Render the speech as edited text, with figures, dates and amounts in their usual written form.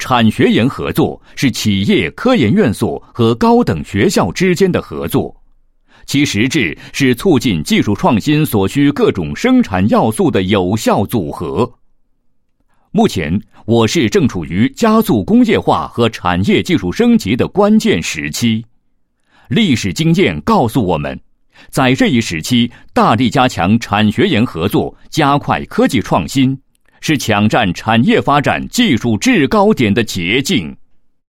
产学研合作是企业科研院所和高等学校之间的合作，其实质是促进技术创新所需各种生产要素的有效组合。目前，我市正处于加速工业化和产业技术升级的关键时期。历史经验告诉我们，在这一时期，大力加强产学研合作，加快科技创新，是抢占产业发展技术制高点的捷径。